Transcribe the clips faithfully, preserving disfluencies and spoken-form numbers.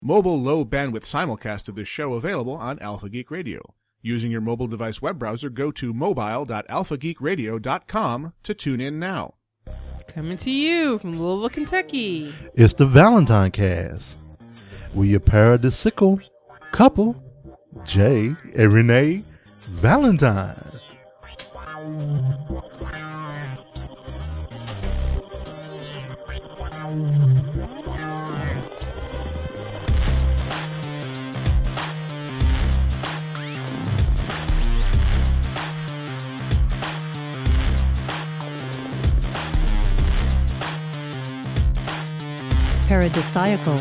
Mobile low-bandwidth simulcast of this show available on Alpha Geek Radio. Using your mobile device web browser, go to mobile dot alpha geek radio dot com to tune in now. Coming to you from Louisville, Kentucky. It's the Valentine Cast. We your paradisical couple, Jay and Renee Valentine. Paradisiacal.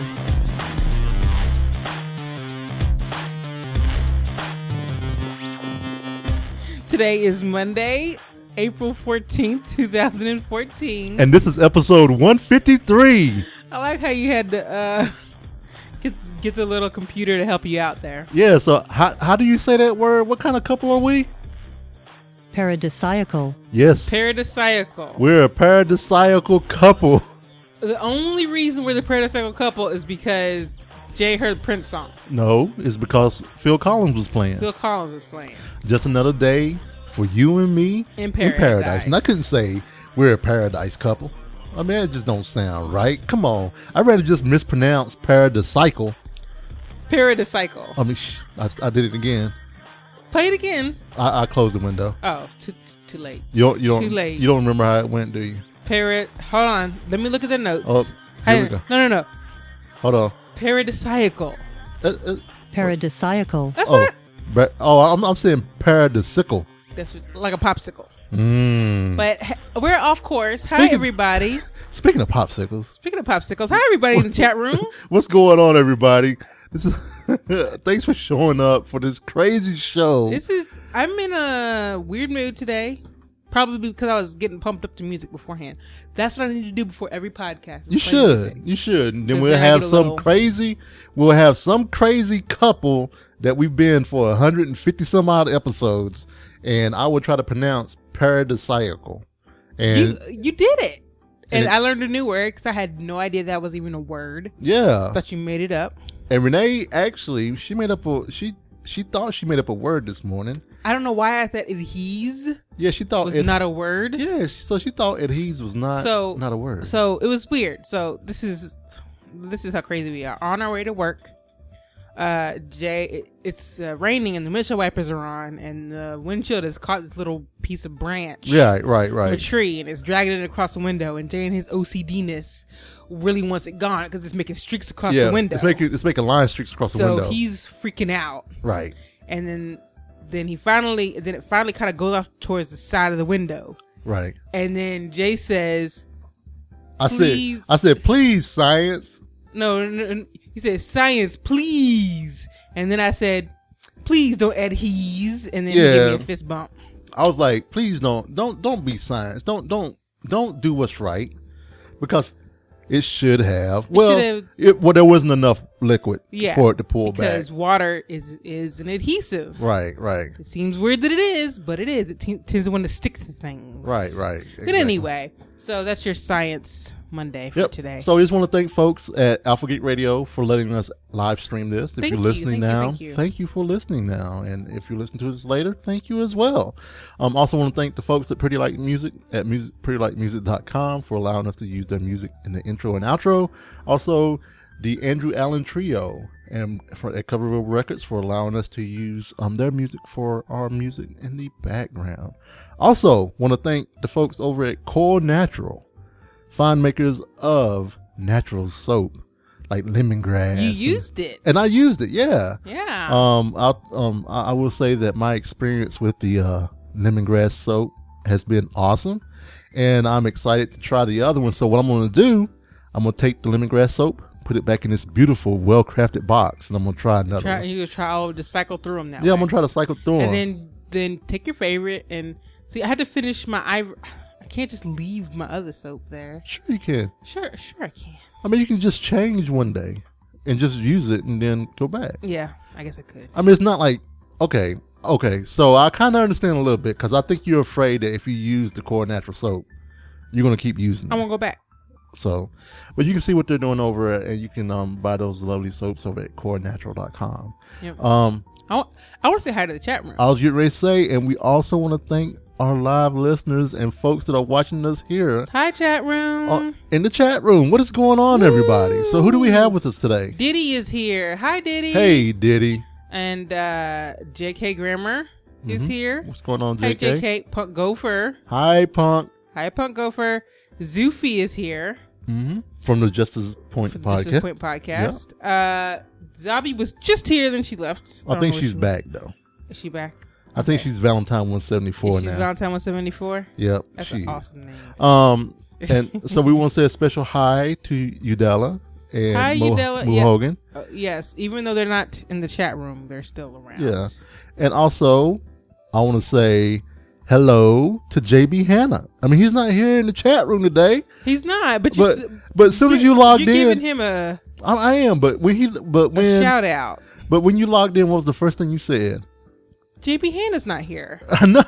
Today is Monday, April fourteenth, twenty fourteen. And this is episode one fifty-three. I like how you had to uh, get get the little computer to help you out there. Yeah, so how, how do you say that word? What kind of couple are we? Paradisiacal. Yes. Paradisiacal. We're a paradisiacal couple. The only reason we're the paradisiacal couple is because Jay heard Prince song. No, it's because Phil Collins was playing. Phil Collins was playing. Just another day for you and me in paradise. in paradise. And I couldn't say we're a paradise couple. I mean, it just don't sound right. Come on. I'd rather just mispronounce paradisiacal. Paradisiacal. I mean, sh- I, I did it again. Play it again. I, I closed the window. Oh, too too late. You don't, you don't, too late. You don't remember how it went, do you? Parad. Hold on. Let me look at the notes. Oh, here we go. No, no, no. Hold on. Paradisiacal. Uh, uh, Paradisiacal. That's oh, what but, oh, I'm, I'm saying paradisical. That's like a popsicle. Mm. But ha- we're off course. Hi, Speaking- everybody. Speaking of popsicles, Speaking of popsicles, hi, everybody in the chat room. what's going on, everybody? This is thanks for showing up for this crazy show. This is, I'm in a weird mood today. Probably because I was getting pumped up to music beforehand. That's what I need to do before every podcast. You should. Music. You should. And then 'Cause we'll then I have get a some little- crazy, we'll have some crazy couple that we've been for one hundred fifty some odd episodes. And I will try to pronounce paradisiacal. And you, you did it. And, and it, I learned a new word because I had no idea that was even a word. Yeah. I thought you made it up. And Renee, actually, she made up a, she, she thought she made up a word this morning. I don't know why I thought adhese Yeah, she thought was it, not a word. Yeah, so she thought adhese was not so, not a word. So it was weird. So this is this is how crazy we are. On our way to work, uh, Jay, it, it's uh, raining and the windshield wipers are on, and the windshield has caught this little piece of branch. Yeah, right, right. Of a tree, and it's dragging it across the window. And Jay, in his O C D-ness, really wants it gone because it's making streaks across yeah, the window. It's making it's making line streaks across so the window. So he's freaking out. Right. And then. Then he finally, then it finally kind of goes off towards the side of the window. Right. And then Jay says, I please. said, I said, please, science. No, no, no, he said, science, please. And then I said, please don't adhese. And then yeah. he gave me a fist bump. I was like, please don't, don't, don't be science. Don't, don't, don't do what's right. Because it should have. It well, should have, it, well, there wasn't enough liquid yeah, for it to pull because back. Because water is is an adhesive. Right, right. It seems weird that it is, but it is. It t- tends to want to stick to things. Right, right. Exactly. But anyway, so that's your Science Monday for yep. today. So I just want to thank folks at Alpha Geek Radio for letting us live stream this. If thank you're you, listening thank now, you, thank you. thank you for listening now. And if you listen to this later, thank you as well. Um, also want to thank the folks at Pretty Like Music at music, pretty like music dot com for allowing us to use their music in the intro and outro. Also, the Andrew Allen Trio and for at Coverville Records for allowing us to use um their music for our music in the background. Also, want to thank the folks over at Core Natural, fine makers of natural soap like lemongrass. You and, used it, and I used it. Yeah, yeah. Um, I um I, I will say that my experience with the uh, lemongrass soap has been awesome, and I'm excited to try the other one. So what I'm going to do, I'm going to take the lemongrass soap, put it back in this beautiful, well-crafted box, and I'm going to try another try, one. You're going to try all to cycle through them now. Yeah, right? I'm going to try to cycle through them. And then, then take your favorite and see, I had to finish my ivory. I can't just leave my other soap there. Sure you can. Sure, sure I can. I mean, you can just change one day and just use it and then go back. Yeah, I guess I could. I mean, it's not like, okay, okay, so I kind of understand a little bit because I think you're afraid that if you use the Core Natural soap, you're going to keep using it. I won't go back. So, but you can see what they're doing over at, and you can um, buy those lovely soaps over at core natural dot com. Yep. Um, I want, I want to say hi to the chat room. I was getting ready to say, and we also want to thank our live listeners and folks that are watching us here Hi, chat room. uh, in the chat room. What is going on, everybody? So, who do we have with us today? Diddy is here. Hi, Diddy. Hey, Diddy. And uh, J K Grammar is Mhm. here. What's going on, Hey, J K? J K. Punk Gopher. Hi, Punk. Hi, Punk Gopher. Zoofy is here. hmm From the Justice Point For the podcast. Justice Point podcast. Uh, Zabi was just here, then she left. I don't think know where she's she back, though. Is she back? I think Okay. she's Valentine one seventy-four Is she now. Valentine one seventy-four? Yep. That's she an is. awesome name. Um, and so we want to say a special hi to Udella and Hi, Mo, Udella. Mo Yeah. Hogan. Uh, yes, even though they're not in the chat room, they're still around. Yeah. And also, I want to say hello to J B Hanna. I mean, he's not here in the chat room today, He's not, but you but s- but as soon as you you're- logged you're giving in, him a, I, I am. But when he, but a when, shout out. but when you logged in, what was the first thing you said? J B Hanna's not here. I know.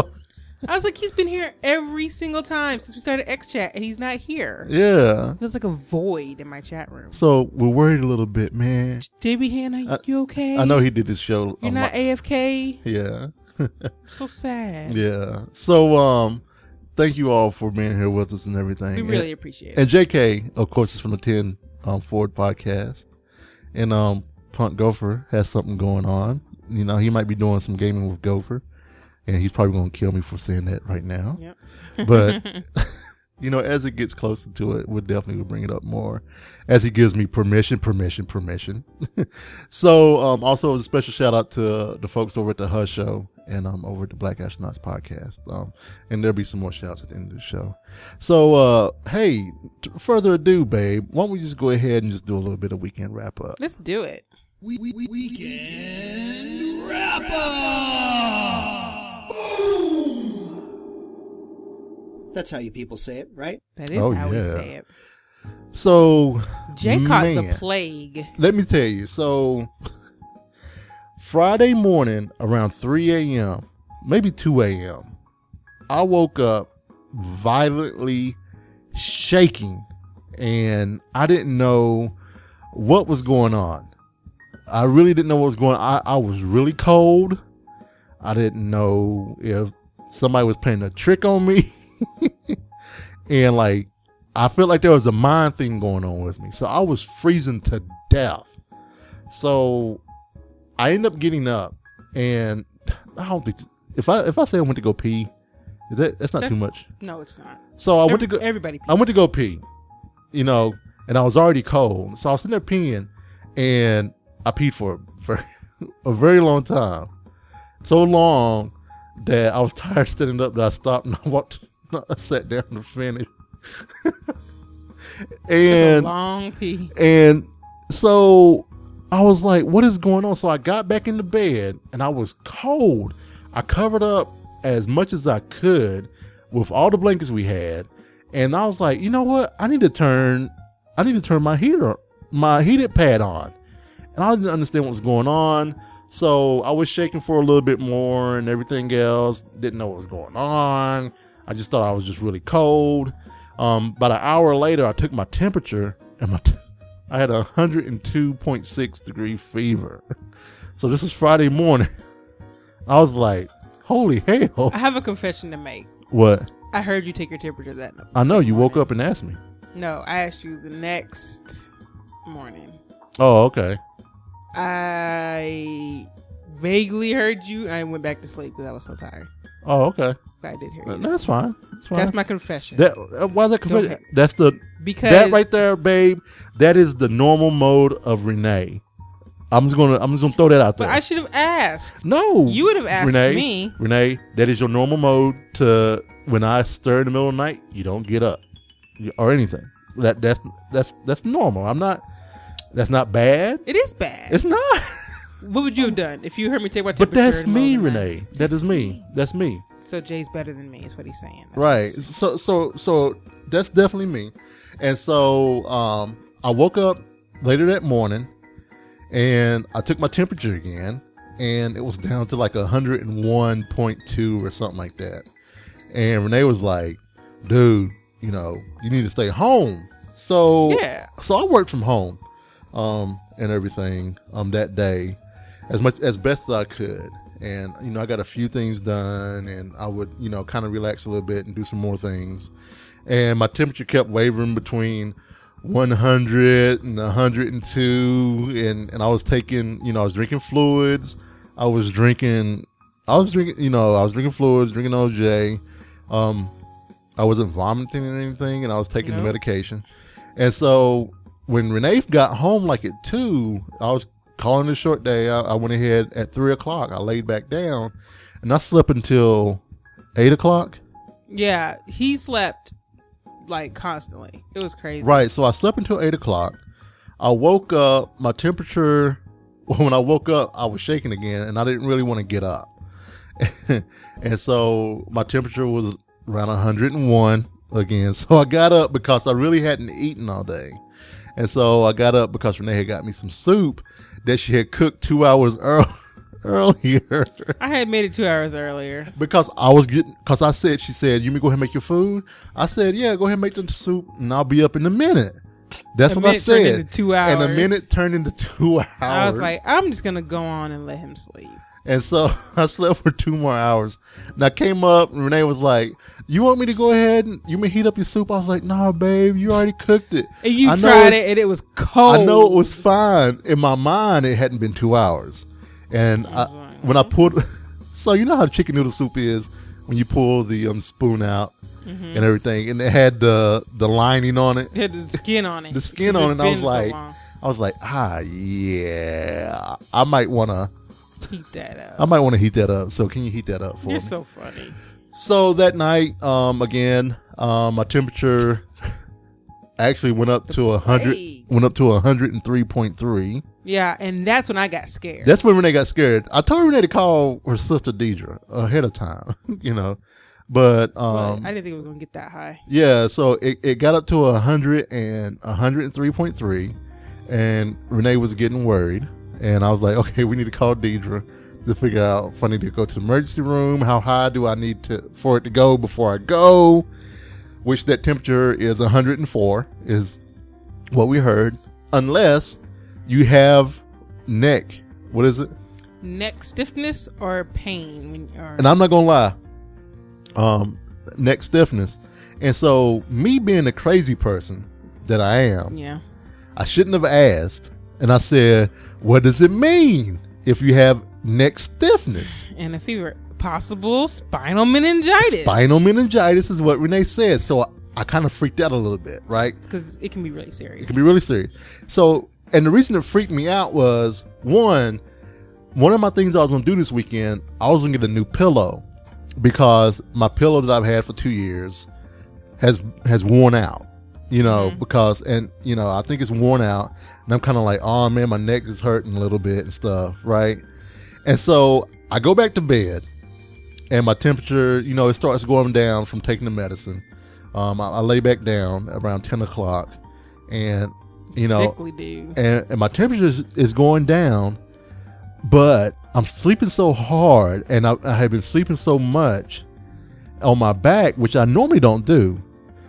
I was like, he's been here every single time since we started X Chat, and he's not here. Yeah. There's like a void in my chat room. So we're worried a little bit, man. J B Hanna, I- you okay? I know he did this show. You're um, not A F K. Yeah. So sad. Yeah. So um, thank you all for being here with us and everything. We And- really appreciate it. And J K, of course, is from the ten um, Ford podcast. And um, Punk Gopher has something going on. You know, he might be doing some gaming with Gopher. And he's probably going to kill me for saying that right now. Yep. But, you know, as it gets closer to it, we'll definitely bring it up more. As he gives me permission, permission, permission. So, um, also a special shout out to the folks over at the Hush Show and um, over at the Black Astronauts podcast. Um, and there'll be some more shouts at the end of the show. So, uh, hey, t- further ado, babe, why don't we just go ahead and just do a little bit of weekend wrap up? Let's do it. We, we, we, weekend wrap up. That's how you people say it, right? That is Oh, how we yeah. say it. So, Jay caught the man. plague. Let me tell you. So, Friday morning around three a.m., maybe two a.m., I woke up violently shaking, and I didn't know what was going on. I really didn't know what was going on. I, I was really cold. I didn't know if somebody was playing a trick on me. And like, I felt like there was a mind thing going on with me. So I was freezing to death. So I ended up getting up, and I don't think if I if I say I went to go pee, is that that's not That- too much. No, it's not. So I went Every- to go. Everybody. I went to go pee, you know, and I was already cold. So I was sitting there peeing, and I peed for for a very long time, so long that I was tired standing up that I stopped and I walked. I sat down to finish. and long pee. and so I was like, what is going on? So I got back into bed and I was cold. I covered up as much as I could with all the blankets we had. And I was like, you know what? I need to turn, I need to turn my heater, my heated pad on. And I didn't understand what was going on. So I was shaking for a little bit more and everything else. Didn't know what was going on. I just thought I was just really cold. Um, about an hour later, I took my temperature and my t- I had a one hundred two point six degree fever. So this was Friday morning. I was like, holy hell. I have a confession to make. What? I heard you take your temperature that night. I know, you woke up and asked me. No, I asked you the next morning. Oh, okay. I vaguely heard you. I went back to sleep because I was so tired. Oh, okay. But I did hear Uh, you. That's fine. That's fine. That's my confession. That, uh, why is that confession? ahead. That's the, because that right there, babe, that is the normal mode of Renee. I'm just gonna, I'm just gonna throw that out there. But I should have asked. No, You would have asked Renee, me. Renee, that is your normal mode to when I stir in the middle of the night, you don't get up or anything. That that's that's that's normal. I'm not. That's not bad. It is bad. It's not. What would you have done if you heard me take my But temperature? that's in the me, middle of the night? Renee. That is me. That's me. So Jay's better than me, is what he's saying. That's what Right. he's- So so so that's definitely me. And so um, I woke up later that morning, and I took my temperature again, and it was down to like one hundred one point two or something like that. And Renee was like, dude, you know, you need to stay home. So Yeah. so I worked from home, um, and everything um that day, as much as best as I could, and you know I got a few things done, and I would you know kind of relax a little bit and do some more things, and my temperature kept wavering between one hundred and one hundred two, and and I was taking you know I was drinking fluids, I was drinking, I was drinking you know I was drinking fluids, drinking O J, um, I wasn't vomiting or anything, and I was taking Nope. the medication. And so when Renee got home like at two, I was calling it a short day. I, I went ahead at three o'clock. I laid back down, and I slept until eight o'clock. Yeah, he slept like constantly. It was crazy. Right. So I slept until eight o'clock. I woke up. My temperature. When I woke up, I was shaking again, and I didn't really want to get up. And so my temperature was around one hundred one. Again, so I got up because I really hadn't eaten all day, and so I got up because Renee had got me some soup that she had cooked two hours early, earlier. I had made it two hours earlier. Because I was getting, because I said, she said, "You mean go ahead and make your food?" I said, "Yeah, go ahead and make the soup, and I'll be up in a minute." That's A what I minute turned said. into two And a hours. minute turned into two hours. I was like, I'm just gonna go on and let him sleep. And so I slept for two more hours. And I came up, and Renee was like, "You want me to go ahead and you may heat up your soup?" I was like, "Nah, babe, you already cooked it." And you I know tried it's- it, and it was cold. I know it was fine. In my mind, it hadn't been two hours. And I, when I pulled, so you know how chicken noodle soup is when you pull the um, spoon out Mm-hmm. and everything, and it had the the lining on it, It had the skin on it. the skin Because on it. it's And I was been so like, long. I was like, ah, yeah, I might wanna, Heat that up. I might want to heat that up. So can you heat that up for You're me? so funny. So that night, um, again, um, my temperature actually went up to a hundred, plague. went up to a hundred and three point three. Yeah, and that's when I got scared. That's when Renee got scared. I told Renee to call her sister Deidre ahead of time, you know, but But um, I didn't think it was gonna get that high. yeah. So it, it got up to a hundred and a hundred and three point three, and Renee was getting worried, and I was like, okay, we need to call Deidre to figure out if I need to go to the emergency room. How high do I need to for it to go before I go? Which that temperature is one hundred and four is what we heard, unless you have neck. What is it? Neck stiffness or pain when or And I'm not gonna lie, um, neck stiffness. And so, me being the crazy person that I am, yeah. I shouldn't have asked. And I said, "What does it mean if you have neck stiffness?" And a fever, possible spinal meningitis. Spinal meningitis is what Renee said. So I, I kind of freaked out a little bit, right? because it can be really serious. It can be really serious. So, and the reason it freaked me out was one, one of my things I was going to do this weekend, I was going to get a new pillow because my pillow that I've had for two years has, has worn out, you know, Mm-hmm. because, and, you know, I think it's worn out and I'm kind of like, oh man, my neck is hurting a little bit and stuff. Right. And so I go back to bed and my temperature, you know, it starts going down from taking the medicine. Um, I, I lay back down around ten o'clock and, you know, Sickly dude. and, and my temperature is, is going down, but I'm sleeping so hard and I, I have been sleeping so much on my back, which I normally don't do.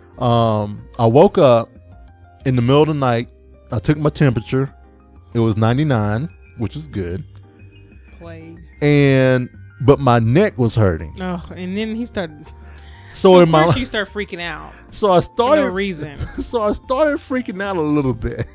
Um, I woke up in the middle of the night. I took my temperature. It was ninety-nine, which is good. Plague. And, but my neck was hurting. Oh, and then he started. So of in my, course, you start freaking out so I for started, no reason. so I started freaking out a little bit.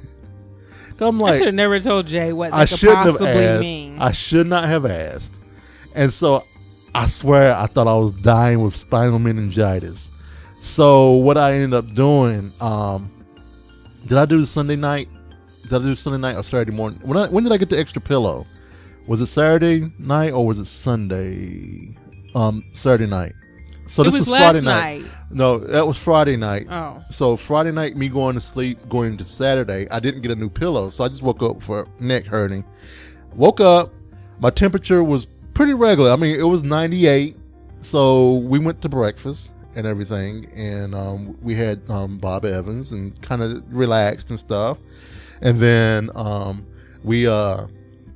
I'm I like, should have never told Jay what I that could shouldn't have possibly asked. mean. I should not have asked. And so I swear I thought I was dying with spinal meningitis. So what I ended up doing, um, did I do the Sunday night? Did I do Sunday night or Saturday morning? When I, when did I get the extra pillow? Was it Saturday night or was it Sunday? Um, Saturday night. So It this was was last Friday night. night. No, that was Friday night. Oh. So Friday night, me going to sleep, going into Saturday, I didn't get a new pillow, so I just woke up for neck hurting. Woke up, my temperature was pretty regular. I mean, it was ninety-eight. So we went to breakfast and everything, and um, we had um, Bob Evans and kind of relaxed and stuff. And then um, we uh,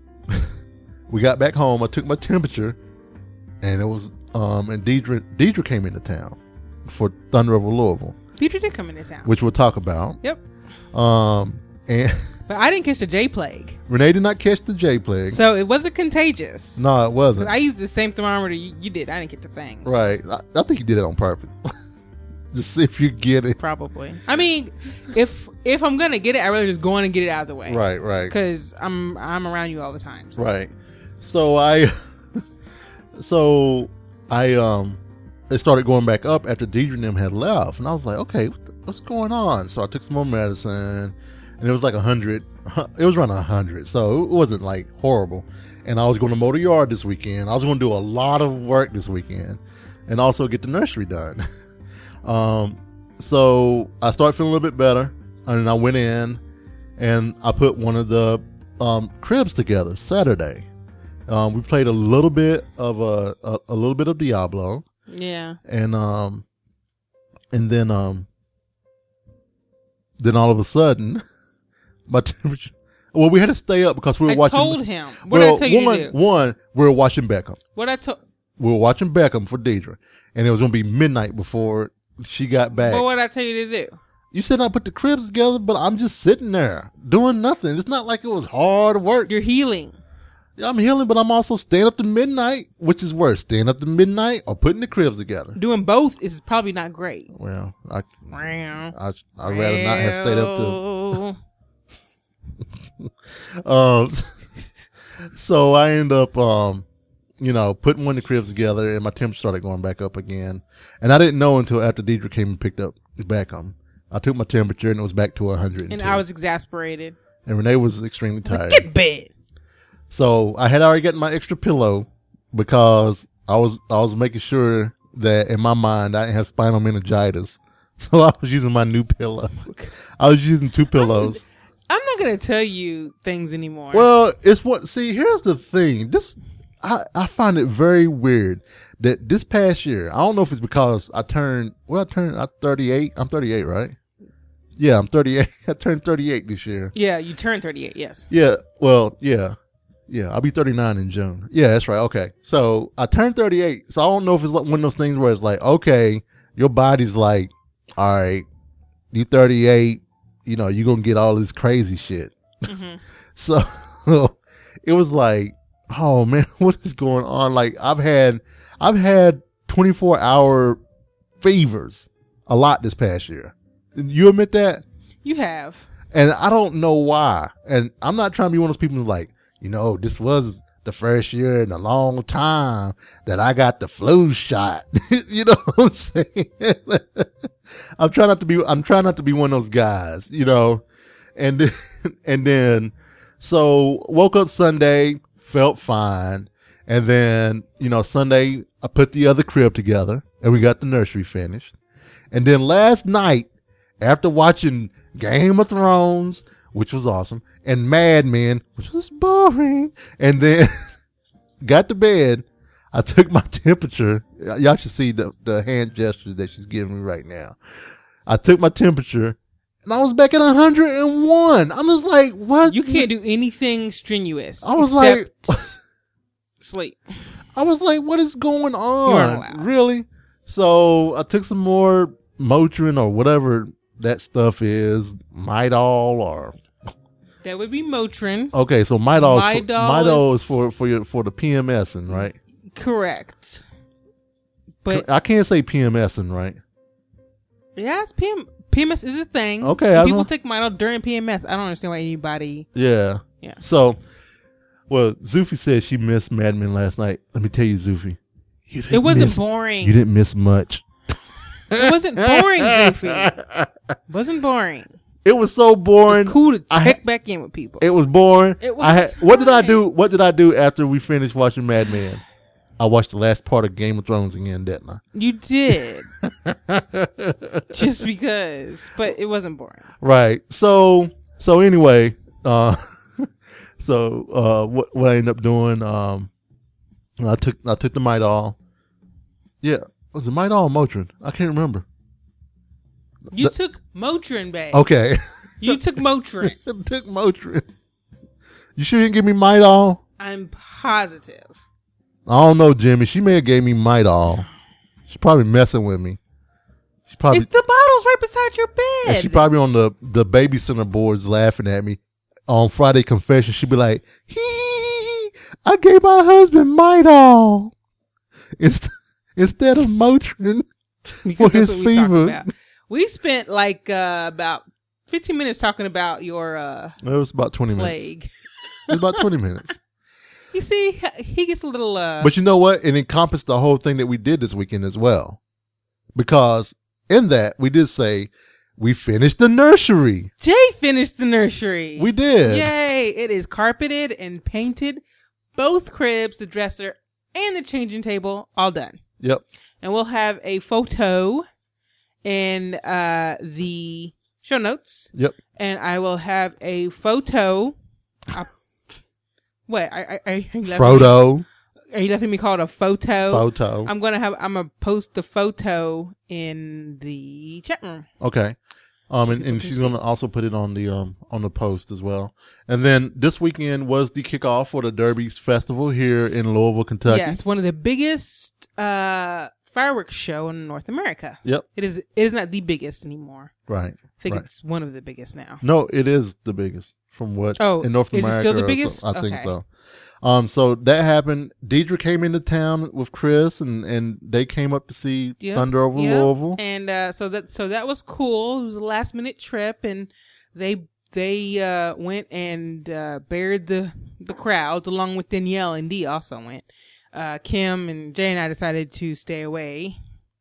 we got back home. I took my temperature, and it was um, and Deidre Deidre came into town for Thunder Over Louisville, Deidre did come into town. which we'll talk about. Yep. Um, and But I didn't catch the J plague, Renee did not catch the J plague. so it wasn't contagious. No, it 'Cause wasn't. I used the same thermometer you, you did. I didn't get the things. Right. I, I think you did it on purpose. Just see if you get it. Probably. I mean, if if I'm gonna get it, I rather just go in and get it out of the way. Right, right. Because I'm I'm around you all the time. So. Right. So I so I um it started going back up after Deidre and them had left, and I was like, okay, what the, what's going on? So I took some more medicine, and it was like a hundred. It was around a hundred, so it wasn't like horrible. And I was going to mow the yard this weekend. I was going to do a lot of work this weekend, and also get the nursery done. um, so I started feeling a little bit better, and I went in, and I put one of the um, cribs together Saturday. Um, we played a little bit of a, a a little bit of Diablo. Yeah. And um, and then um, then all of a sudden, my temperature. Well, we had to stay up because we were I watching. told him. What well, did I tell you one, to do? One, we were watching Beckham. What I told. We were watching Beckham for Deidre, and it was going to be midnight before she got back. Well, what did I tell you to do? You said I put the cribs together, but I'm just sitting there doing nothing. It's not like it was hard work. You're healing. I'm healing, but I'm also staying up to midnight, which is worse, staying up to midnight or putting the cribs together. Doing both is probably not great. Well, I, Wow. I, I'd rather not have stayed up to. Well, Um, so I end up, um, you know, putting one of the cribs together, and my temperature started going back up again. And I didn't know until after Deidre came and picked up Beckham. I took my temperature, and it was back to one hundred. And I was exasperated. And Renee was extremely tired. Get bed. So I had already gotten my extra pillow because I was I was making sure that in my mind I didn't have spinal meningitis. So I was using my new pillow. I was using two pillows. I'm not gonna tell you things anymore. Well, it's what. See, here's the thing. This I I find it very weird that this past year. I don't know if it's because I turned. Well, I turned. I'm thirty-eight. I'm thirty-eight, right? Yeah, I'm thirty-eight. I turned thirty-eight this year. Yeah, you turned thirty-eight. Yes. Yeah. Well, yeah. Yeah, I'll be thirty-nine in June. Yeah, that's right. Okay. So I turned thirty-eight. So I don't know if it's like one of those things where it's like, okay, your body's like, all right, you thirty-eight, you know, you're going to get all this crazy shit. Mm-hmm. So it was like, oh man, what is going on? Like I've had, I've had twenty-four hour fevers a lot this past year. You admit that? You have. And I don't know why. And I'm not trying to be one of those people who's like, you know, this was the first year in a long time that I got the flu shot. You know what I'm saying? I'm trying not to be, I'm trying not to be one of those guys, you know, and then, and then, so woke up Sunday, felt fine. And then, you know, Sunday I put the other crib together and we got the nursery finished. And then last night, after watching Game of Thrones, which was awesome, and Mad Men, which was boring, and then got to bed, I took my temperature. Y'all should see the, the hand gesture that she's giving me right now. I took my temperature, and I was back at one hundred one. I was like, what? You can't do anything strenuous. I was except like, sleep. I was like, what is going You aren't on? allowed. Really? So I took some more Motrin or whatever that stuff is, Midol or That would be Motrin. okay, so Midol, is for, Midol Midol is- is for for your for the PMSing, right? Correct. But I can't say PMSing, right? yeah, it's P M. P M S is a thing. Okay, I People don't- take Midol during P M S. I don't understand why anybody. Yeah. Yeah. So, well, Zufi said she missed Mad Men last night. Let me tell you, Zufi, you didn't It wasn't miss- boring. You didn't miss much. It wasn't boring, Goofy. Wasn't boring. It was so boring. It's cool to I check ha- back in with people. It was boring. It was I had, what did I fine. do? What did I do after we finished watching Mad Men? I watched the last part of Game of Thrones again, didn't I? You did. Just because. But it wasn't boring. Right. So so anyway, uh so uh what what I ended up doing, um I took I took the Midol. Yeah. Was it Midol or Motrin? I can't remember. You The- took Motrin, babe. Okay. You took Motrin. I took Motrin. You sure you didn't give me Midol? I'm positive. I don't know, Jimmy. She may have gave me Midol. She's probably messing with me. She probably, It's the bottle's right beside your and bed. she probably on the, the baby center boards laughing at me. On Friday confession, she'd be like, hee, hee, hee, I gave my husband Midol inst- instead of Motrin Because for that's his what we talking fever. about. We spent like uh, about fifteen minutes talking about your uh, It was about twenty minutes. plague. It was about twenty minutes. You see, he gets a little. Uh, But you know what? It encompassed the whole thing that we did this weekend as well. Because in that, we did say we finished the nursery. Jay finished the nursery. We did. Yay! It is carpeted and painted. Both cribs, the dresser, and the changing table, all done. Yep. And we'll have a photo in uh, the show notes. Yep. And I will have a photo. Uh, what? I, I, are, you letting me, Frodo. are you letting me call it a photo? Photo. I'm gonna have. I'm gonna post the photo in the chat room. Okay. Um, and, people and can she's see. gonna also put it on the um on the post as well. And then this weekend was the kickoff for the Derby's Festival here in Louisville, Kentucky. Yes, one of the biggest uh, fireworks show in North America. Yep. It is. It is not the biggest anymore. Right. I think right. it's one of the biggest now. No, it is the biggest from what Oh, in North is it America. still the or biggest? so- I think Okay. so. Um, so that happened. Deidre came into town with Chris, and, and they came up to see Yep, Thunder over yep. Louisville. And uh, so that so that was cool. It was a last minute trip, and they they uh, went and uh, buried the the crowd along with Danielle and Dee also went. Uh, Kim and Jay and I decided to stay away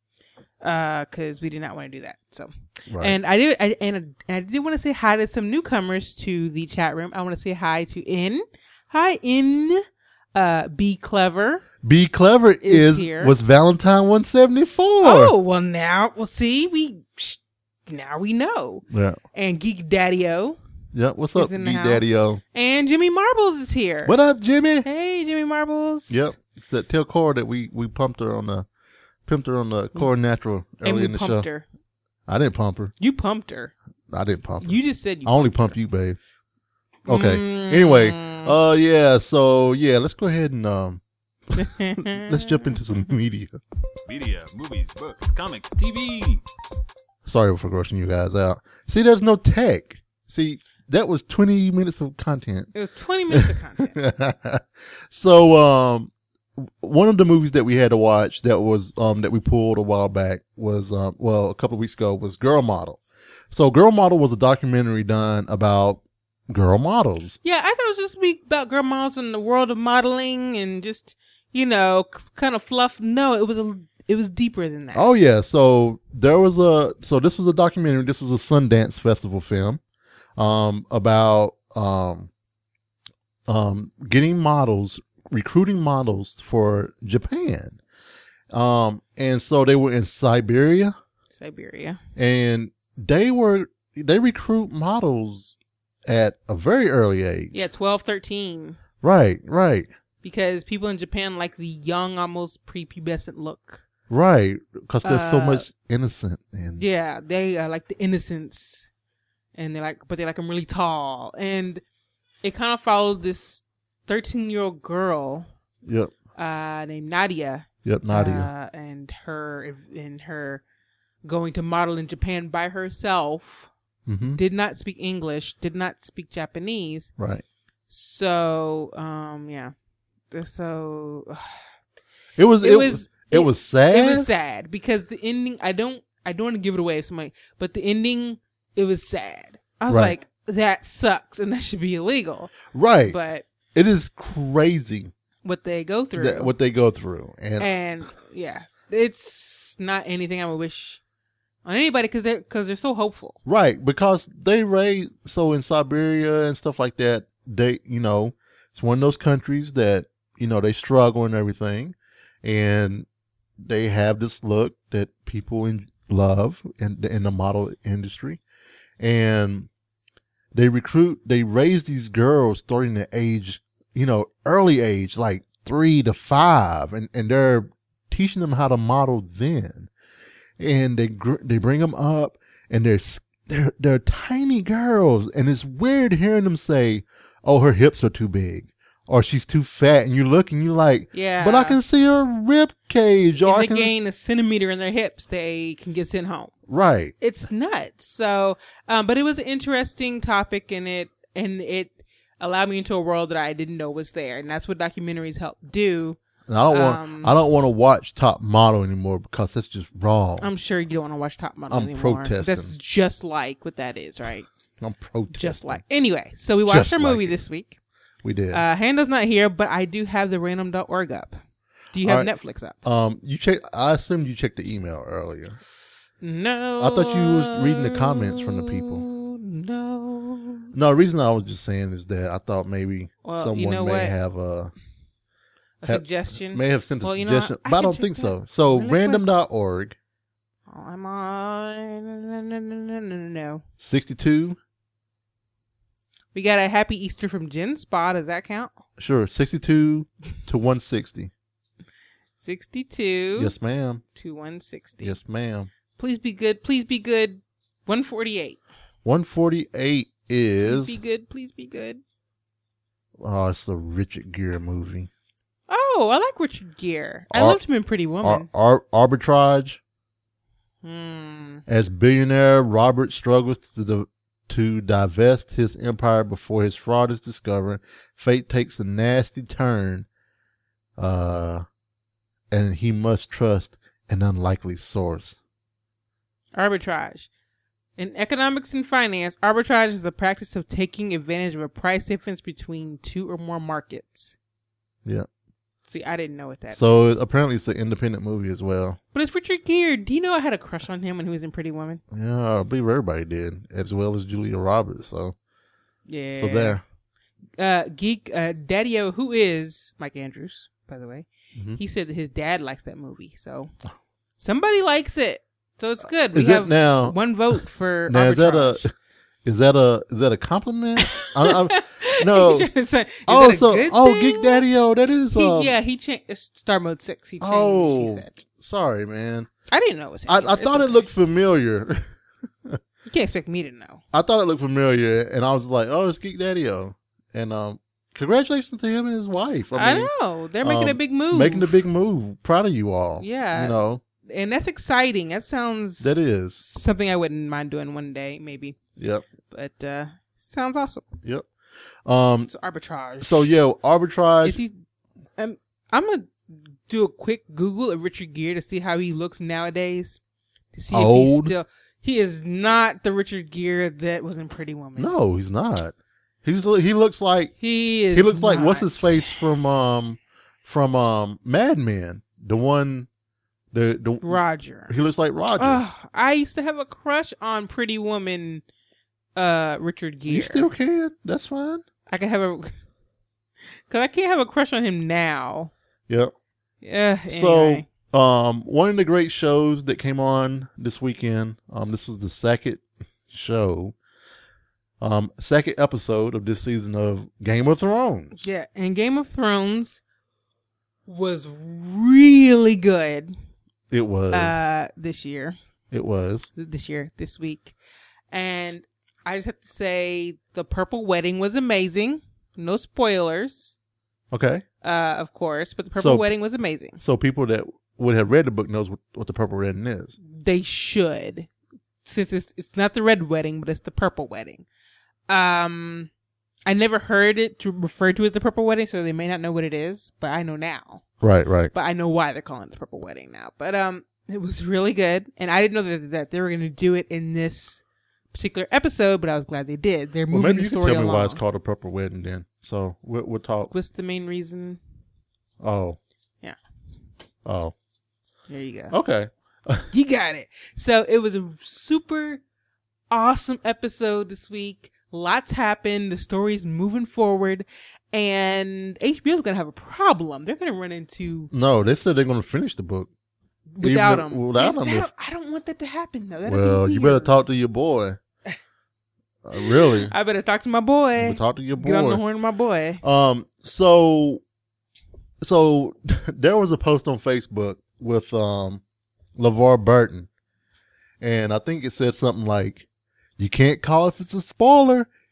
because we did not want to do that. So. Right. And I did, I, and I did want to say hi to some newcomers to the chat room. I want to say hi to In. Hi, In. Uh, Be Clever. Be Clever is is, here. was Valentine one seventy-four. Oh, well, now, well, see, we, psh, now we know. Yeah. And Geek Daddy-O. Yeah. What's Is up, in the Geek house. Daddy-O? And Jimmy Marbles is here. What up, Jimmy? Hey, Jimmy Marbles. Yep. It's that Till Core that we, we pumped her on the, pimped her on the Core Natural And early we in the show. pumped her. I didn't pump her. You pumped her. I didn't pump her. You just said you I only pumped pumped you, babe. Okay. Mm. Anyway, uh, yeah. So yeah, let's go ahead and um, her. let's jump into some media. Media, movies, books, comics, T V. Sorry for grossing you guys out. See, there's no tech. See, that was twenty minutes of content. It was twenty minutes of content. So, um, one of the movies that we had to watch that was um that we pulled a while back was um well a couple of weeks ago was Girl Model. So, Girl Model was a documentary done about girl models. Yeah, I thought it was just be about girl models in the world of modeling and just, you know, kind of fluff. No, it was a, it was deeper than that. Oh yeah, so there was a so this was a documentary. This was a Sundance Festival film, um, about um, um, getting models, recruiting models for Japan, um, and so they were in Siberia, Siberia. and they were they recruit models at a very early age. Yeah, twelve, thirteen. Right, right, Because people in Japan like the young, almost prepubescent look. right, because they're so Uh, much innocent and Yeah, they uh, like the innocence, and they like, but they like them really tall. And it kind of followed this thirteen-year-old girl yep, uh, named Nadia. yep, Nadia. Uh, and her and her going to model in Japan by herself. Mm-hmm. Did not speak English. Did not speak Japanese. Right. So, um, yeah. So It was. it, It, was. It, was sad. It was sad because the ending. I don't. I don't want to give it away if somebody. But the ending. It was sad. I was Right. like, that sucks, and that should be illegal. Right. But It is crazy what they go through, that, what they go through, and, and yeah, it's not anything I would wish on anybody because they're because they're so hopeful. right, because they raise so in Siberia and stuff like that. They, you know, it's one of those countries that you know they struggle and everything, and they have this look that people in, love in in the model industry, and they recruit, they raise these girls starting at age, you know, early age, like three to five, and, and they're teaching them how to model then. And they, gr- they bring them up and they're, s- they're, they're tiny girls. And it's weird hearing them say, oh, her hips are too big. or she's too fat, and you look and you like, Yeah. but I can see her rib cage, or If I they can, gain a centimeter in their hips, they can get sent home. right. It's nuts. So, um, but it was an interesting topic, and it and it allowed me into a world that I didn't know was there, and that's what documentaries help do. And I don't want, Um, I don't want to watch Top Model anymore because that's just wrong. I'm sure you don't want to watch Top Model I'm anymore. protesting. That's just like what that is, right? I'm protesting. Just like. Anyway, so we watched Just our like movie it. this week. we did. Uh, Hando's not here, but I do have the random dot org up. Do you have All right. Netflix up? um, you check. I assumed you checked the email earlier. No. I thought you was reading the comments from the people. No. No, the reason I was just saying is that I thought maybe Well, someone you know may what? have uh A have- suggestion. may have sent a Well, you know, suggestion, I but I can don't check think that so. So really random quick. dot org Oh, I'm on. No, no, no, no, no, no. sixty-two. We got a happy Easter from Jen Spot. Does that count? Sure, sixty-two to one sixty. sixty-two Yes, ma'am. to one sixty. Yes, ma'am. Please be good. Please be good. one forty-eight. one forty-eight is Please be good. Please be good. oh, it's a Richard Gere movie. Oh, I like Richard Gere. I Ar- loved him in Pretty Woman. Ar- ar- arbitrage. Hmm. As billionaire Robert struggles to the, to divest his empire before his fraud is discovered, fate takes a nasty turn, uh, and he must trust an unlikely source. Arbitrage. In economics and finance, arbitrage is the practice of taking advantage of a price difference between two or more markets. Yeah. See, I didn't know what that. So apparently it's an independent movie as well. But it's Richard Gere. Do you know I had a crush on him when he was in Pretty Woman? Yeah, I believe everybody did, as well as Julia Roberts. So, Yeah. so there. Uh, Geek uh, Daddy-O, who is Mike Andrews, by the way, Mhm. he said that his dad likes that movie. So somebody likes it. So it's good. We Is it have now- one vote for Now is that arbitrage. a is that a is that a compliment? I, I'm, no. You trying to say, is Oh, that a so good oh, thing? Geek Daddy-O, that is. He, Um, yeah, he changed Star Mode six. He changed. oh, He said, sorry, man. I didn't know it was him. I, either. I It's thought it okay. looked familiar. You can't expect me to know. I thought it looked familiar, and I was like, "Oh, it's Geek Daddy-O," and um, congratulations to him and his wife. I, I, mean, know they're making a um, big move. making a big move. Proud of you all. Yeah. you know and that's exciting. That sounds that is. something I wouldn't mind doing one day, maybe. Yep, But uh sounds awesome. yep. Um, It's arbitrage. so yeah, arbitrage. Is he? Um, I'm gonna do a quick Google of Richard Gere to see how he looks nowadays. To see if he's Old? still. He is not the Richard Gere that was in Pretty Woman. No, he's not. He's he looks like he is. he looks like what's his not. face from um from um Mad Men, the one the the Roger. he looks like Roger. Oh, I used to have a crush on Pretty Woman, uh, Richard Gere. You still can. That's fine. I can have a, cause I can't have a crush on him now. Yep. Yeah. Anyway. So, um, one of the great shows that came on this weekend, um, this was the second show, um, second episode of this season of Game of Thrones. Yeah, and Game of Thrones was really good. It was. Uh, this year, it was. this year, this week, and I just have to say the Purple Wedding was amazing. No spoilers, Okay. uh, of course, but the Purple So- Wedding was amazing. So people that would have read the book knows what, what the Purple Wedding is. They should, since it's it's not the Red Wedding, but it's the Purple Wedding. Um, I never heard it to refer to as the Purple Wedding, so they may not know what it is, but I know now. Right, right. But I know why they're calling it the Purple Wedding now. But um, it was really good, and I didn't know that that they were going to do it in this particular episode, but I was glad they did. They're Well, moving maybe the you can story tell me along. why it's called a Purple Wedding then. So we'll, we'll talk. What's the main reason? Oh. Yeah. Oh. There you go. Okay. You got it. So it was a super awesome episode this week. Lots happened. The story's moving forward, and H B O's gonna have a problem. They're gonna run into No, they said they're going to finish the book. without Even- them. without And them, that- if- I don't want that to happen though. That'd Well, be you better weird. talk to your boy. Uh, really? I better talk to my You boy. better talk to your Get on the boy. horn of my boy. Um. So, so there was a post on Facebook with um LeVar Burton, and I think it said something like, "You can't call it if it's a spoiler.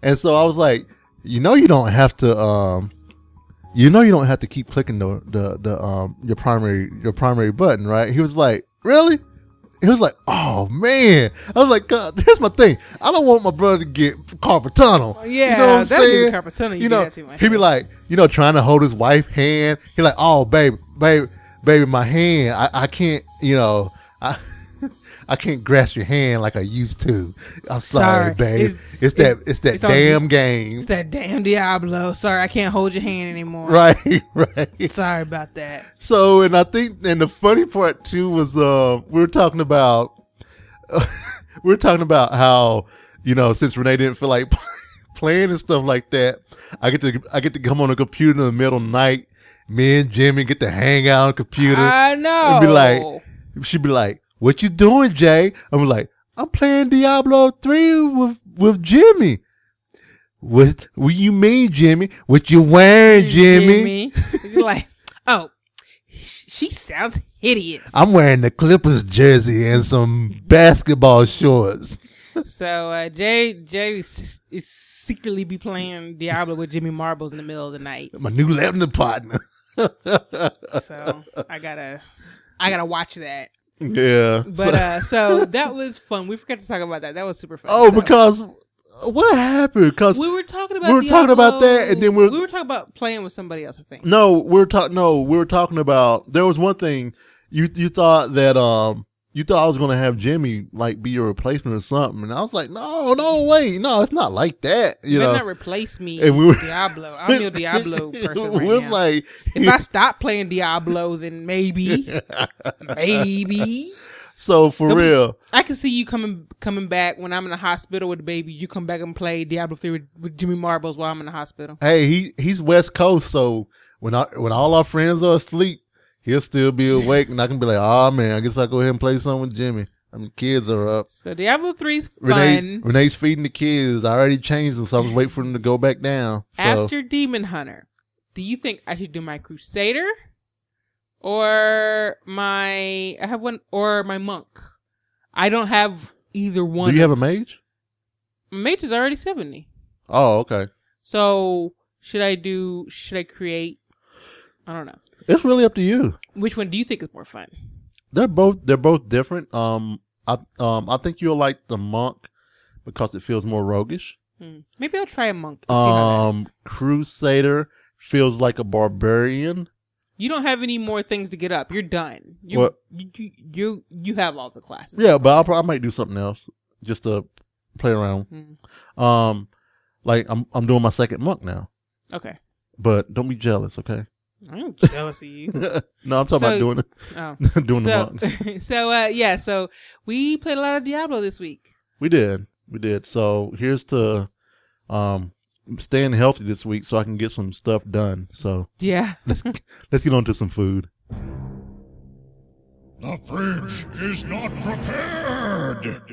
And so I was like, you know, you don't have to, um, you know, you don't have to keep clicking the, the, the, um, your primary, your primary button, right? He was like, really? He was like, oh man. I was like, God, here's my thing. I don't want my brother to get carpal tunnel. Yeah, you know what I'm that'd saying? be carpal tunnel. You You know, get that too much. he be like, you know, trying to hold his wife's hand. He like, oh baby, baby, baby, my hand. I, I can't, you know, I I can't grasp your hand like I used to. I'm sorry, Sorry. babe. It's, It's- that it's- it's that it's on damn you. game. It's that damn Diablo. Sorry, I can't hold your hand anymore. Right, right. Sorry about that. So, and I think, and the funny part too was, uh, we were talking about, we were talking about how, you know, since Renee didn't feel like playing and stuff like that, I get to, I get to come on the computer in the middle of the night. Me and Jimmy get to hang out on the computer. I know. And be like, she'd be like, "What you doing, Jay?" I'm like, "I'm playing Diablo three with with Jimmy." What what you mean, Jimmy? What you wearing, Jimmy? Jimmy. You're like, oh, sh- she sounds hideous. I'm wearing the Clippers jersey and some basketball shorts. So uh, Jay Jay is, is secretly be playing Diablo with Jimmy Marbles in the middle of the night. My new Lebanon partner. So I gotta I gotta watch that. Yeah. But so- uh, so that was fun. We forgot to talk about that. That was super fun. oh, So, because what happened? Because we were talking about we were talking about Diablo. that, and then we're- we were talking about playing with somebody else. I think. no, we were talking. No, we were talking about. There was one thing you you thought that um you thought I was going to have Jimmy like be your replacement or something, and I was like, no, no, wait, no, it's not like that. You You know, better not replace me. And we were- Diablo. I'm your Diablo person right it was now. like If I stop playing Diablo, then maybe, maybe so for Nope. real. I can see you coming coming back when I'm in the hospital with the baby. You come back and play Diablo three with, with Jimmy Marbles while I'm in the hospital. Hey, he he's West Coast, so when I, when all our friends are asleep, he'll still be awake, and I can be like, oh man, I guess I'll go ahead and play something with Jimmy. I mean, kids are up. So Diablo three's Renee's, fun. Renee's feeding the kids. I already changed them, so I was waiting for them to go back down. So After Demon Hunter, do you think I should do my Crusader or my I have one or my Monk? I don't have either one. do you have a mage? My Mage is already seventy. Oh, okay. So should I do? Should I create? I don't know. It's really up to you. Which one do you think is more fun? They're both they're both different. Um, I um I think you'll like the monk because it feels more roguish. Hmm. Maybe I'll try a Monk. And see how that Um, is. Crusader feels like a barbarian. You don't have any more things to get up. You're done. You What? you you you, you have all the classes. Yeah, but I'll probably I might do something else just to play around. Hmm. Um, like I'm I'm doing my second monk now, Okay. but don't be jealous, okay? I'm jealous of you. No, I'm talking So- about doing it, Oh. doing the so, monk. so uh, yeah, so we played a lot of Diablo this week. We did, we did. So here's to um staying healthy this week, so I can get some stuff done. So Yeah. let's let's get on to some food. The fridge is not prepared.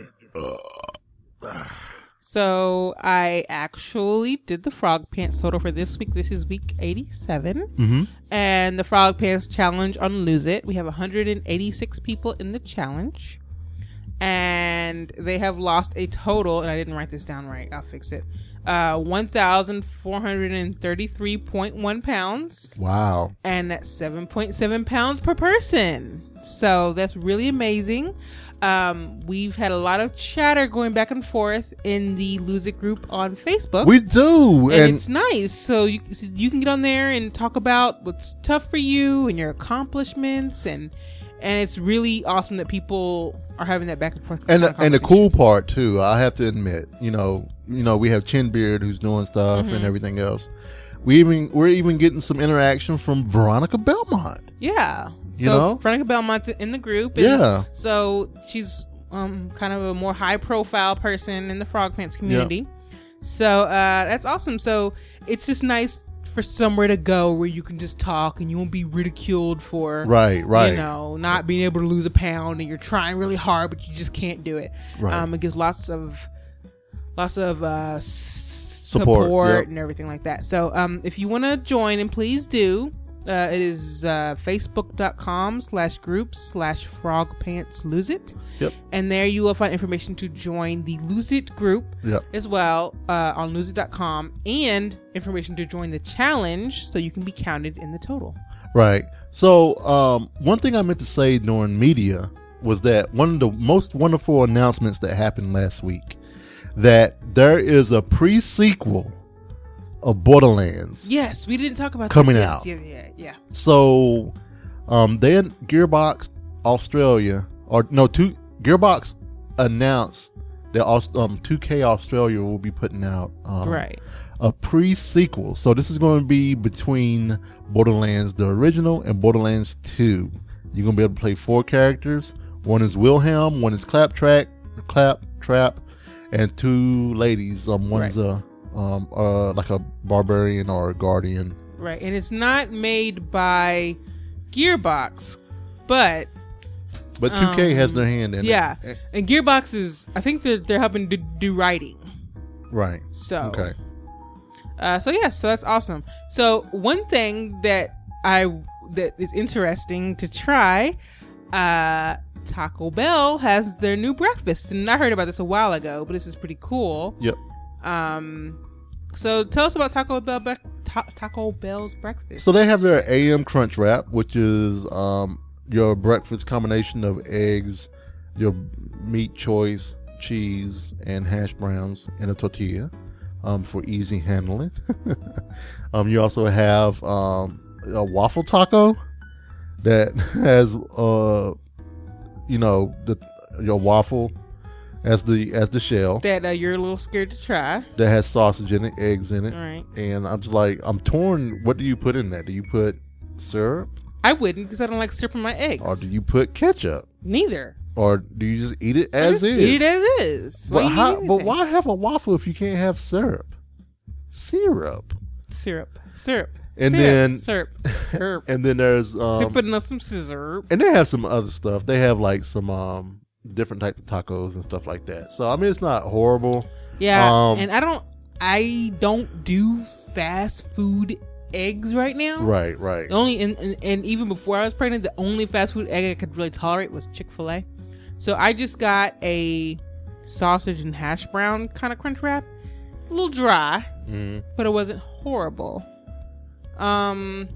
So I actually did the Frog Pants total for this week. This is week eighty-seven. Mm-hmm. And the Frog Pants challenge on Lose It. We have one hundred eighty-six people in the challenge. And they have lost a total, and I didn't write this down right. I'll fix it. Uh, one thousand four hundred thirty-three point one pounds. Wow. And that's seven point seven pounds per person. So that's really amazing. Um, we've had a lot of chatter going back and forth in the Lose It group on Facebook. We do, and, and it's nice. So you so you can get on there and talk about what's tough for you and your accomplishments, and and it's really awesome that people are having that back and forth. and the, and the conversation. cool part too, I have to admit, you know, you know, we have Chinbeard who's doing stuff Mm-hmm. and everything else. We even we're even getting some interaction from Veronica Belmont. Yeah. You so know? Veronica Belmont in the group. And Yeah. So she's um kind of a more high profile person in the Frog Pants community. So uh that's awesome. So it's just nice for somewhere to go where you can just talk and you won't be ridiculed for Right, right. you know, not being able to lose a pound and you're trying really hard but you just can't do it. Right. Um it gives lots of lots of uh s- Support, support yep. and everything like that. So um if you want to join, and please do, Uh, it is uh, facebook.com slash groups slash frog pants lose it. Yep. And there you will find information to join the Lose It group Yep. as well uh, on lose it dot com and information to join the challenge so you can be counted in the total. Right. So, um, one thing I meant to say during media was that one of the most wonderful announcements that happened last week, that there is a pre-sequel of Borderlands. Yes, we didn't talk about Coming this. out. Yes, yeah, yeah, yeah. So, um, then Gearbox Australia, or no, two Gearbox announced that Aus- um, two K Australia will be putting out um, Right. a pre-sequel. So this is going to be between Borderlands the original and Borderlands two. You're going to be able to play four characters. One is Wilhelm, one is Claptrap, Claptrap, and two ladies. Um, one's Right. a um, uh, like a barbarian or a guardian. Right, and it's not made by Gearbox, but But two K has Um, their hand in yeah, it. and Gearbox is, I think they're, they're helping to do writing. Right. So, Okay. uh, so yeah, so that's awesome. So one thing that I that is interesting to try, uh, Taco Bell has their new breakfast, and I heard about this a while ago, but this is pretty cool. Yep. Um, so tell us about Taco Bell bre- Ta- Taco Bell's breakfast. So they have their A M Crunch Wrap, which is um, your breakfast combination of eggs, your meat choice, cheese, and hash browns in a tortilla um, for easy handling. um, you also have um, a waffle taco that has, uh, you know, the your waffle as the as the shell that uh, you're a little scared to try. that has sausage in it, eggs in it. All right. And I'm just like, I'm torn. What do you put in that? Do you put syrup? I wouldn't because I don't like syrup in my eggs. Or do you put ketchup? Neither. Or do you just eat it I as just is? Eat it as is. Why But, you how, eat but anything? why have a waffle if you can't have syrup? Syrup. Syrup. Syrup. And syrup. then- syrup. Syrup. And then there's They're um, putting on some scissor. and they have some other stuff. They have like some um different types of tacos and stuff like that. So I mean, it's not horrible. Yeah, Um, and I don't, I don't do fast food eggs right now. Right, right. The only and, and, and even before I was pregnant, the only fast food egg I could really tolerate was Chick-fil-A. So I just got a sausage and hash brown kind of crunch wrap, a little dry, Mhm. but it wasn't horrible. Um,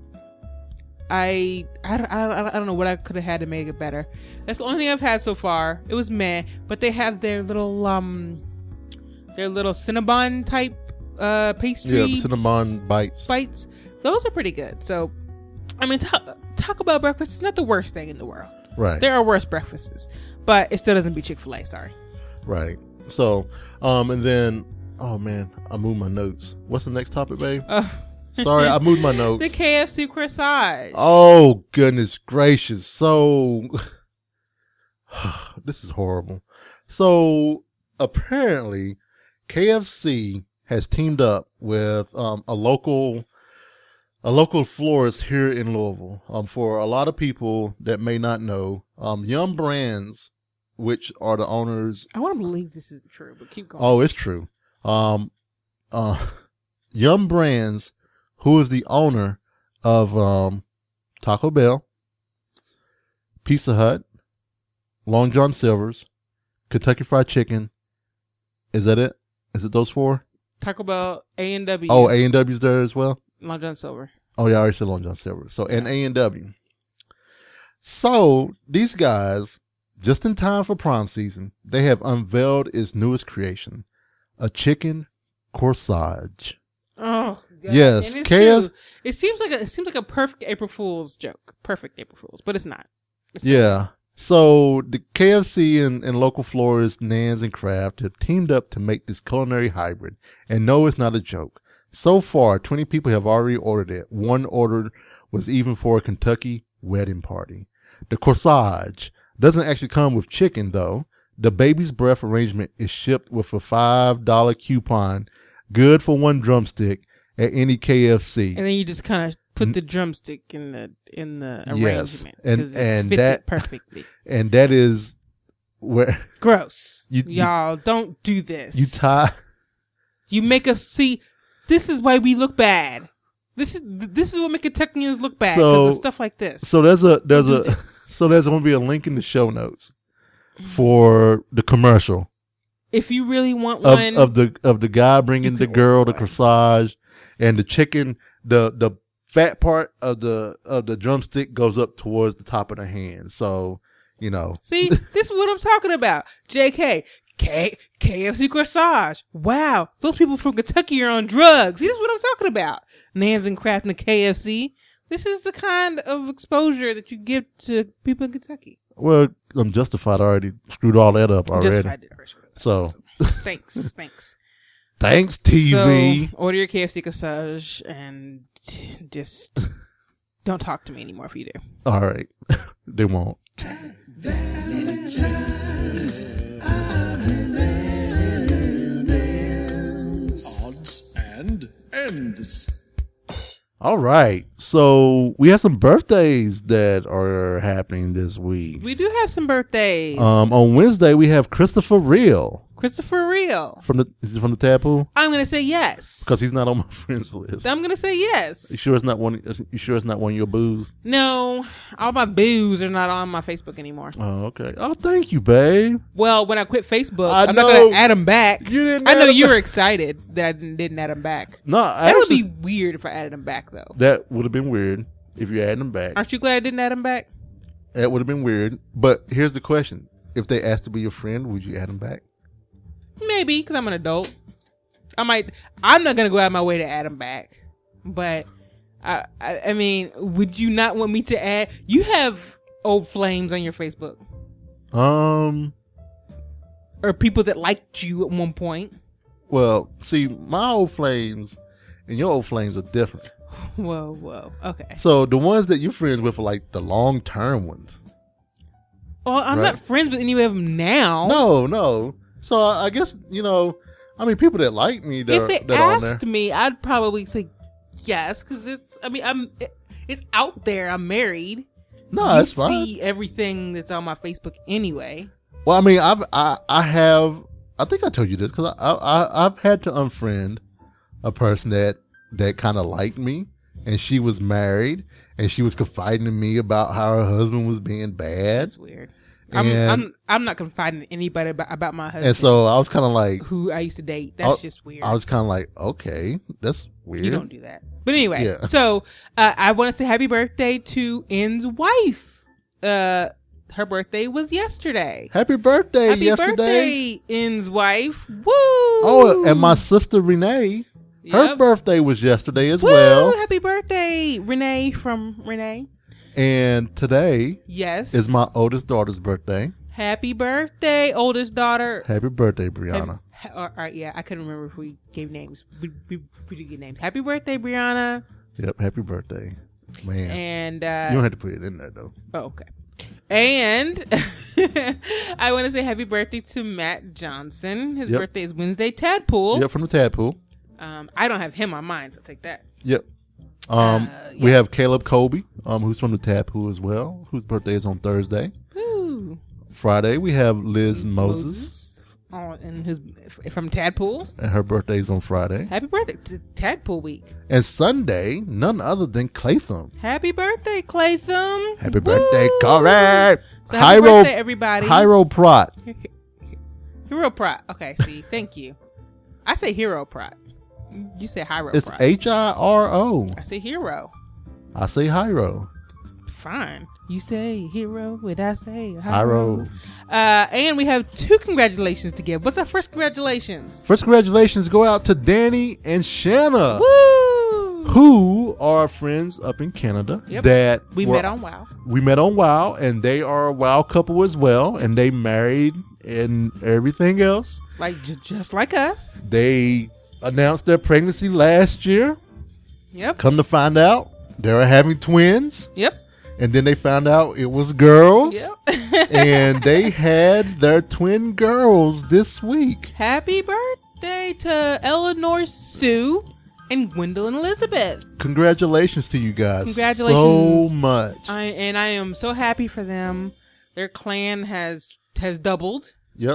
I I, don't- I, don't- I don't know what I could have had to make it better. That's the only thing I've had so far. It was meh, but they have their little um, their little Cinnabon type uh pastry Yeah, the cinnamon bites. bites. Those are pretty good. So, I mean, ta- Taco Bell breakfast is not the worst thing in the world. Right. There are worse breakfasts, but it still doesn't beat Chick-fil-A. Sorry. Right. So, um, and then, oh man, I moved my notes. What's the next topic, babe? Uh, Sorry, I moved my notes. the K F C corsage. Oh goodness gracious! So this is horrible. So apparently, K F C has teamed up with um, a local a local florist here in Louisville. Um, for a lot of people that may not know, um, Yum Brands, which are the owners. I want to believe this is true, but keep going. Oh, it's true. Um, uh, Yum Brands, who is the owner of um, Taco Bell, Pizza Hut, Long John Silver's, Kentucky Fried Chicken. Is that it? Is it those four? Taco Bell, A and W. Oh, A and W's there as well? Long John Silver. Oh, yeah, I already said Long John Silver. So, and A and W. So, these guys, just in time for prom season, they have unveiled its newest creation, a chicken corsage. Oh, God. Yes, And it's K F true. It seems like a it seems like a perfect April Fool's joke. Perfect April Fool's, but it's not. It's Yeah. So the K F C and, and local florists, Nan's and Kraft have teamed up to make this culinary hybrid. And no, it's not a joke. So far, twenty people have already ordered it. One order was even for a Kentucky wedding party. The corsage doesn't actually come with chicken, though. The baby's breath arrangement is shipped with a five dollar coupon, good for one drumstick at any K F C. And then you just kind of put the drumstick in the in the Yes. arrangement, And- 'cause it and fits that- it perfectly. And that is where Gross. You- you- Y'all don't do this. you tie. You make us see. This is why we look bad. This is this is what make Kentuckians look bad So- because of stuff like this. So there's a there's Do a this. so there's going to be a link in the show notes for the commercial If you really want of, one, of the of the guy bringing You the can girl the order one. corsage, and the chicken, the the fat part of the of the drumstick goes up towards the top of the hand. So you know, see, this is what I'm talking about. J K, K, KFC corsage. Wow, those people from Kentucky are on drugs. See, this is what I'm talking about. Nans and Kraft and the K F C. This is the kind of exposure that you give to people in Kentucky. well, I'm justified. I already screwed all that up already. Justified did already screw that up. So Thanks, thanks. thanks T V. So, order your K F C corsage and just don't talk to me anymore if you do. All right, they won't. Odds and ends. All right, so we have some birthdays that are happening this week. We do have some birthdays. Um, on Wednesday we have Christopher Real Christopher Real. from the is he from the Tadpool, I'm gonna say yes. because he's not on my friends list. I'm gonna say yes. You sure it's not one? You sure it's not one of your boos? No, all my boos are not on my Facebook anymore. Oh, okay. Oh, thank you, babe. Well, when I quit Facebook, I I'm not know. gonna add them back. You didn't I add know 'em you back. were excited that I didn't, didn't add them back. No, That would actually, be weird if I added them back, though. that would have been weird if you added them back. Aren't you glad I didn't add them back? That would have been weird. But here's the question: if they asked to be your friend, would you add them back? Maybe, because I'm an adult. I might. I'm not gonna go out of my way to add them back, but I, I, I mean, would you not want me to add? You have old flames on your Facebook, Um. or people that liked you at one point. Well, see, my old flames and your old flames are different. Whoa, whoa. Okay. So the ones that you're friends with are like the long term ones. Well, I'm Right. not friends with any of them now. No, no. So I I guess you know, I mean, people that like me that If are, they that are on there. asked me, I'd probably say yes, because it's. I mean, I'm. It, it's out there. I'm married. No, you that's fine. see everything that's on my Facebook anyway. Well, I mean, I've I I have I think I told you this because I, I I've had to unfriend a person that that kind of liked me, and she was married, and she was confiding in me about how her husband was being bad, That's weird. I'm, And- I'm I'm not confiding in anybody about, about my husband and so I was kind of like, who I used to date. That's I- just weird. I was kind of like, okay, that's weird. You don't do that. But anyway, Yeah. so uh, I want to say happy birthday to N's wife. Uh, her birthday was yesterday. Happy birthday Happy yesterday. birthday, N's wife. Woo! Oh, and my sister Renee, her Yep. birthday was yesterday as Woo! well, Happy birthday, Renee from Renee. and today Yes. is my oldest daughter's birthday. Happy birthday, oldest daughter. Happy birthday, Brianna. Ha- All right, yeah, I couldn't remember if we gave names. We, we, we did get names. Happy birthday, Brianna. Yep, happy birthday, man. And uh, You don't have to put it in there though. oh, okay. And I want to say happy birthday to Matt Johnson. His Yep. birthday is Wednesday. Tadpool. Yep, from the Tadpool. Um, I don't have him on mine, so take that. Yep. Um, Uh, we have Caleb Colby, um, who's from the Tadpool as well, whose birthday is on Thursday. Woo. Friday we have Liz Moses, Moses. Oh, and who's f- from Tadpool? and her birthday is on Friday. Happy birthday to Tadpool week. And Sunday, none other than Claytham. Happy birthday, Claytham. Happy Woo. birthday, Corey! So happy birthday, everybody. Hyro Prot. Hero Prot. Okay, see, thank you. I say Hero Prot. You say Hero It's Prot. H I R O. I say Hero. I say Hyro. Fine. You say Hero, what I say Hyro. Uh, and we have two congratulations to give. What's our first congratulations? First congratulations go out to Danny and Shanna, Woo! who are friends up in Canada. Yep. That We were- met on WoW. We met on WoW, and they are a WoW couple as well, and they married and everything else. Like, j- just like us. They announced their pregnancy last year. Yep. Come to find out, they were having twins, Yep. and then they found out it was girls, Yep. and they had their twin girls this week. Happy birthday to Eleanor Sue and Gwendolyn Elizabeth. Congratulations to you guys. Congratulations. so much. I and I am so happy for them. Their clan has has doubled, Yep.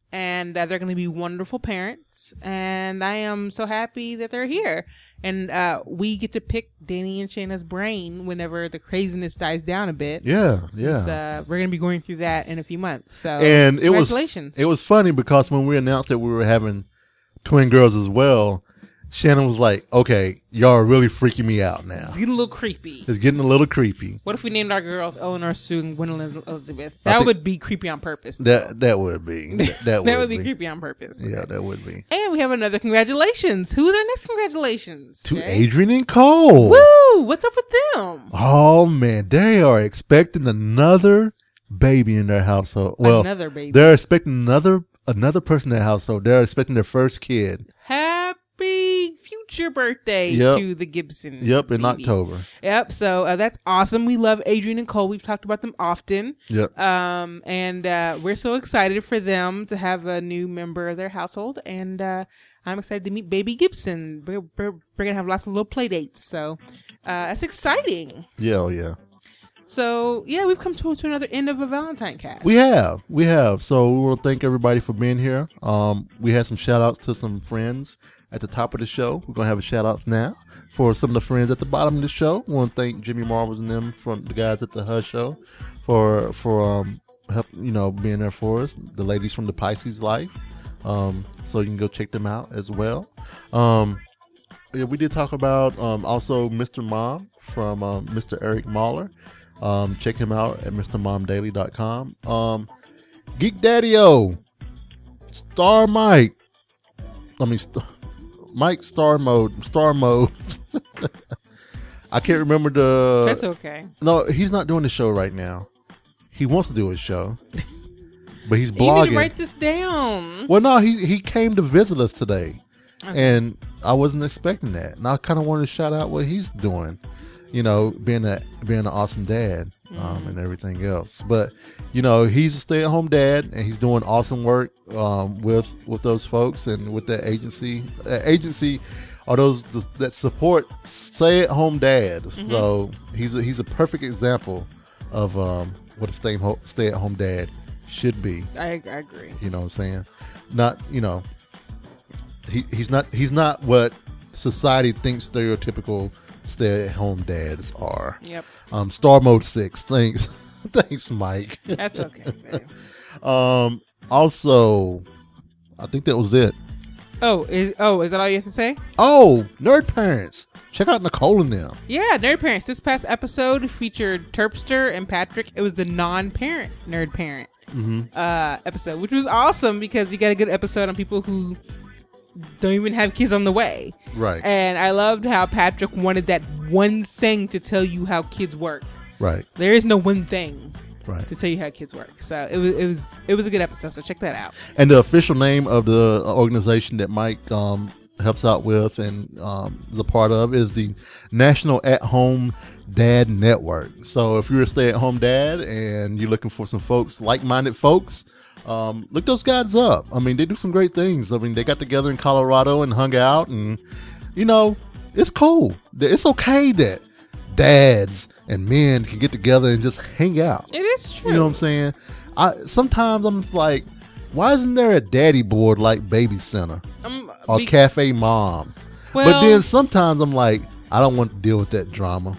and uh, they're going to be wonderful parents. And I am so happy that they're here. And uh, we get to pick Danny and Shayna's brain whenever the craziness dies down a bit. Yeah, Since, yeah. Uh, we're going to be going through that in a few months. So, And it was congratulations. it was funny because when we announced that we were having twin girls as well, Shannon was like, "Okay, y'all are really freaking me out now. It's getting a little creepy. It's getting a little creepy." What if we named our girls Eleanor, Sue, and Gwendolyn Elizabeth? I That think- would be creepy on purpose. That that would be that, that that would, would be, be creepy on purpose. Yeah, that would be. And we have another congratulations. Who's our next congratulations? To Jay? Adrian and Cole. Woo! What's up with them? Oh man, they are expecting another baby in their household. Well, Another baby. They're expecting another another person in their household. They're expecting their first kid. Happy future birthday Yep. to the Gibson. Yep, in baby. October. Yep. So uh, that's awesome. We love Adrian and Cole. We've talked about them often. Yep. Um, and uh, we're so excited for them to have a new member of their household. And uh, I'm excited to meet Baby Gibson. We're, we're, we're going to have lots of little play dates. So uh, that's exciting. Yeah, oh, yeah. So, yeah, we've come to, to another end of a Valentine cast. We have, we have. So we want to thank everybody for being here. Um, we had some shout outs to some friends at the top of the show. We're going to have a shout outs now for some of the friends at the bottom of the show. We want to thank Jimmy Marbles and them from the guys at the Hush Show for, for, um, help, you know, being there for us. The ladies from the Pisces Life. Um, so you can go check them out as well. Um, yeah, we did talk about, um, also Mister Mom from, um, Mister Eric Mahler. Um, check him out at Mr Mom Daily dot com. Um, Geek Daddy-O, Star Mike. I mean, St- Mike Star Mode, Star Mode. I can't remember the. That's okay. No, he's not doing the show right now. He wants to do his show, but he's You blogging. need to write this down. Well, no, he he came to visit us today, Okay. and I wasn't expecting that. And I kind of wanted to shout out what he's doing. You know, being a being an awesome dad um, Mm. and everything else. But you know, he's a stay at home dad, and he's doing awesome work um, with with those folks and with that agency. That agency are those th- that support stay at home dads. Mm-hmm. So he's a, he's a perfect example of um, what a stay ho- stay at home dad should be. I, I agree. You know what I'm saying? Not you know, he he's not he's not what society thinks stereotypical stay-at-home dads are. Yep. Um, Star Mode Six. Thanks, thanks, Mike. That's okay, babe. Um, also, I think that was it. Oh, is oh, is that all you have to say? Oh, Nerd Parents. Check out Nicole and them. Yeah, Nerd Parents. This past episode featured Terpster and Patrick. It was the non-parent Nerd Parent Mm-hmm. uh, episode, which was awesome because you got a good episode on people who don't even have kids on the way. Right. And I loved how Patrick wanted that one thing to tell you how kids work. Right. There is no one thing Right. to tell you how kids work. So it was it was it was a good episode. So check that out. And the official name of the organization that Mike um, helps out with and um, is a part of is the National At Home Dad Network. So if you're a stay-at-home dad and you're looking for some folks, like-minded folks, um, look those guys up. I mean, they do some great things. I mean, they got together in Colorado and hung out, and you know, it's cool. It's okay that dads and men can get together and just hang out. It is true. You know what I'm saying? I sometimes I'm like, why isn't there a daddy board like Baby Center Um, or be- Cafe Mom? well, but then sometimes I'm like, I don't want to deal with that drama.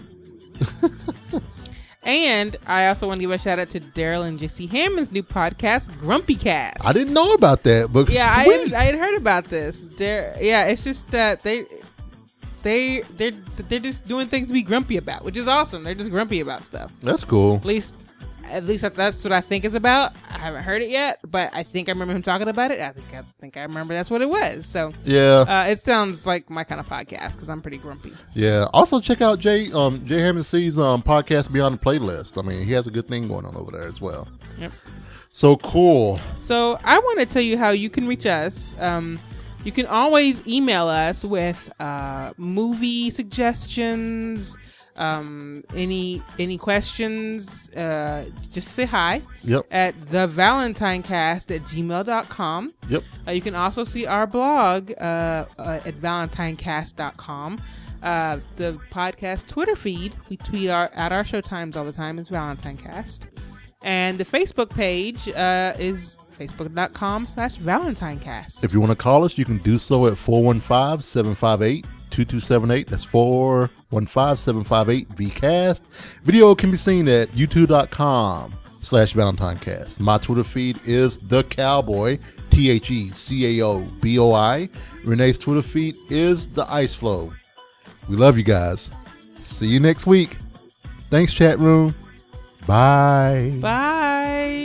and I also want to give a shout out to Daryl and Jesse Hammond's new podcast, Grumpy Cast. I didn't know about that, but Yeah, I sweet. had, I had heard about this. They're, yeah, it's just that they they they're they're just doing things to be grumpy about, which is awesome. They're just grumpy about stuff. That's cool. At least at least that's what I think it's about. I haven't heard it yet, but I think I remember him talking about it. I think I think I remember that's what it was. So Yeah, uh, it sounds like my kind of podcast because I'm pretty grumpy. yeah. Also check out Jay um Jay Hammond C's um podcast Beyond the Playlist. I mean, he has a good thing going on over there as well. Yep. So cool. So I want to tell you how you can reach us. Um, you can always email us with uh, movie suggestions, um, any any questions. Uh, just say hi Yep. at the valentinecast at gmail dot com. Yep. Uh, you can also see our blog uh, uh, at valentinecast dot com. Uh, the podcast Twitter feed, we tweet our at our show times all the time, is ValentineCast. And the Facebook page uh, is facebook.com slash ValentineCast. If you want to call us, you can do so at four one five, seven five eight, two two seven eight. That's four one five, seven five eight, V cast. Video can be seen at youtube.com slash ValentineCast. My Twitter feed is The Cowboy, T H E C A O B O I. Renee's Twitter feed is The Ice Flow. We love you guys. See you next week. Thanks, chat room. Bye. Bye.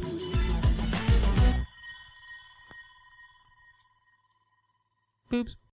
Boobs.